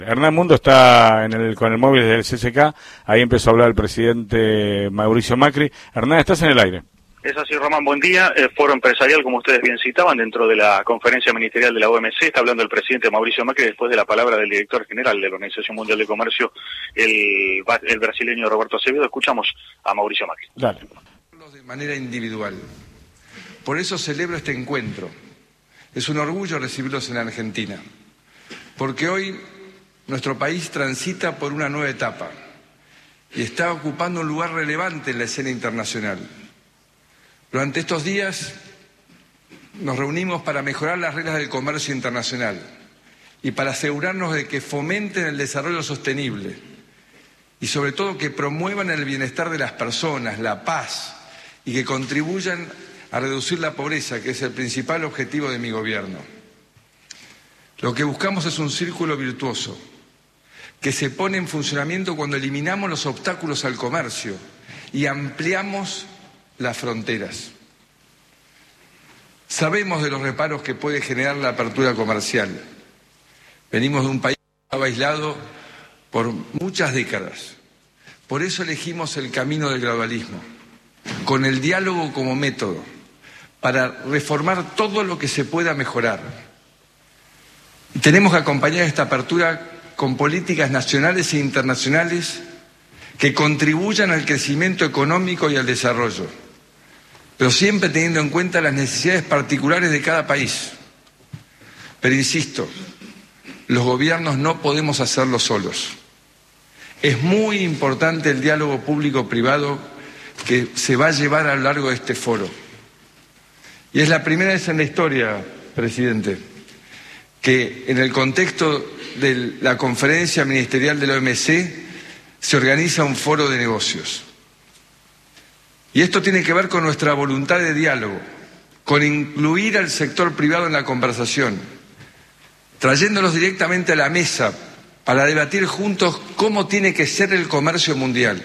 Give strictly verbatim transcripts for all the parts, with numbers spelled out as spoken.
Hernán Mundo está en el, con el móvil del C C K, ahí empezó a hablar el presidente Mauricio Macri. Hernán, estás en el aire. Es así, Román, buen día. El foro empresarial, como ustedes bien citaban, dentro de la conferencia ministerial de la O M C, está hablando el presidente Mauricio Macri después de la palabra del director general de la Organización Mundial de Comercio, el, el brasileño Roberto Azevedo. Escuchamos a Mauricio Macri. Dale. De manera individual. Por eso celebro este encuentro. Es un orgullo recibirlos en Argentina, porque hoy nuestro país transita por una nueva etapa y está ocupando un lugar relevante en la escena internacional. Durante estos días nos reunimos para mejorar las reglas del comercio internacional y para asegurarnos de que fomenten el desarrollo sostenible y sobre todo que promuevan el bienestar de las personas, la paz y que contribuyan a reducir la pobreza, que es el principal objetivo de mi gobierno. Lo que buscamos es un círculo virtuoso que se pone en funcionamiento cuando eliminamos los obstáculos al comercio y ampliamos las fronteras. Sabemos de los reparos que puede generar la apertura comercial. Venimos de un país que estaba aislado por muchas décadas. Por eso elegimos el camino del gradualismo, con el diálogo como método, para reformar todo lo que se pueda mejorar. Y tenemos que acompañar esta apertura con políticas nacionales e internacionales que contribuyan al crecimiento económico y al desarrollo, pero siempre teniendo en cuenta las necesidades particulares de cada país. Pero insisto, los gobiernos no podemos hacerlo solos. Es muy importante el diálogo público-privado que se va a llevar a lo largo de este foro. Y es la primera vez en la historia, presidente, que en el contexto de la conferencia ministerial de la O M C se organiza un foro de negocios. Y esto tiene que ver con nuestra voluntad de diálogo, con incluir al sector privado en la conversación, trayéndolos directamente a la mesa para debatir juntos cómo tiene que ser el comercio mundial.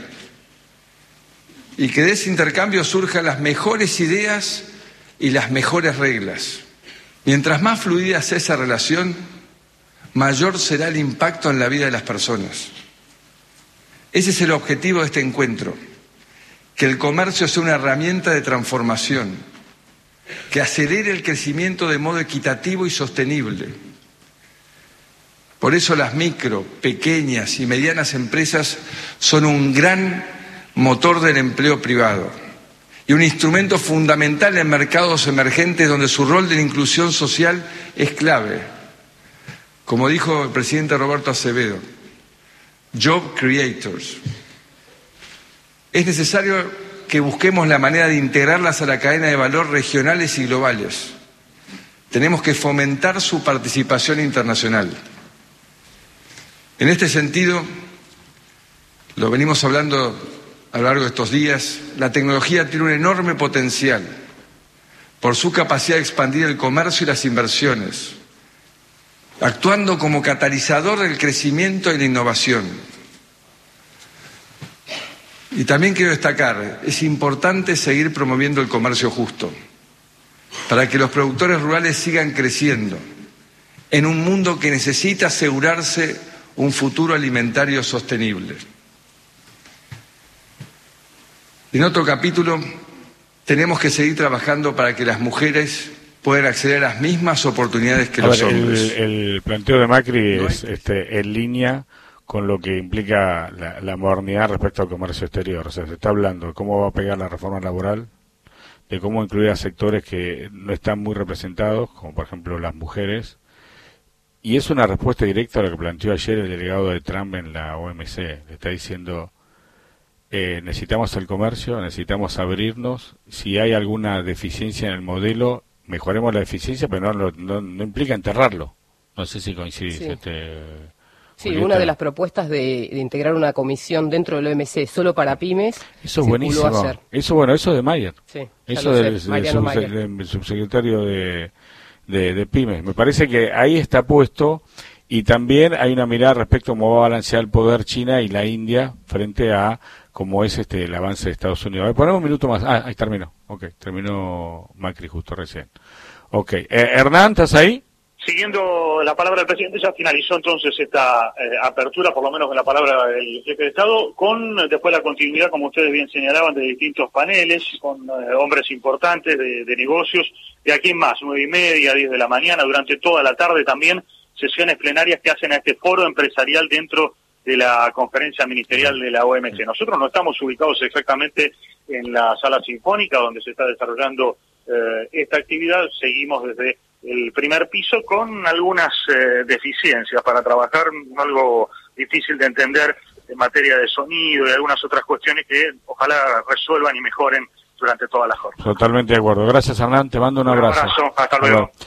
Y que de ese intercambio surjan las mejores ideas y las mejores reglas. Mientras más fluida sea esa relación, mayor será el impacto en la vida de las personas. Ese es el objetivo de este encuentro, que el comercio sea una herramienta de transformación, que acelere el crecimiento de modo equitativo y sostenible. Por eso las micro, pequeñas y medianas empresas son un gran motor del empleo privado y un instrumento fundamental en mercados emergentes donde su rol de la inclusión social es clave. Como dijo el presidente Roberto Azevedo, job creators. Es necesario que busquemos la manera de integrarlas a la cadena de valor regionales y globales. Tenemos que fomentar su participación internacional. En este sentido, lo venimos hablando a lo largo de estos días, la tecnología tiene un enorme potencial por su capacidad de expandir el comercio y las inversiones, actuando como catalizador del crecimiento y la innovación. Y también quiero destacar, es importante seguir promoviendo el comercio justo, para que los productores rurales sigan creciendo en un mundo que necesita asegurarse un futuro alimentario sostenible. En otro capítulo, tenemos que seguir trabajando para que las mujeres puedan acceder a las mismas oportunidades que a los ver, hombres. El, el planteo de Macri ¿No es este, en línea con lo que implica la, la modernidad respecto al comercio exterior. O sea, se está hablando de cómo va a pegar la reforma laboral, de cómo incluir a sectores que no están muy representados, como por ejemplo las mujeres, y es una respuesta directa a lo que planteó ayer el delegado de Trump en la O M C. Le está diciendo, eh, necesitamos el comercio, necesitamos abrirnos, si hay alguna deficiencia en el modelo, mejoremos la eficiencia, pero no, no, no implica enterrarlo. No sé si coincidís. Sí. Este, Sí, Julieta. Una de las propuestas de, de integrar una comisión dentro del O M C solo para pymes. Eso es buenísimo. Ayer. Eso bueno, eso de Mayer. Sí, eso del, del, subse, del subsecretario de, de, de pymes. Me parece que ahí está puesto, y también hay una mirada respecto a cómo va a balancear el poder China y la India frente a cómo es este el avance de Estados Unidos. A ver, ponemos un minuto más. Ah, ahí terminó. Ok, terminó Macri justo recién. Ok, eh, Hernán, ¿estás ahí? Siguiendo la palabra del presidente, ya finalizó entonces esta eh, apertura, por lo menos con la palabra del jefe de Estado, con después la continuidad, como ustedes bien señalaban, de distintos paneles, con eh, hombres importantes de, de negocios, de aquí en más, nueve y media, diez de la mañana, durante toda la tarde también, sesiones plenarias que hacen a este foro empresarial dentro de la conferencia ministerial de la O M C. Nosotros no estamos ubicados exactamente en la sala sinfónica donde se está desarrollando eh, esta actividad, seguimos desde el primer piso con algunas eh, deficiencias para trabajar, algo difícil de entender en materia de sonido y algunas otras cuestiones que ojalá resuelvan y mejoren durante toda la jornada. Totalmente de acuerdo. Gracias, Hernán. Te mando un abrazo. Un abrazo. Hasta luego.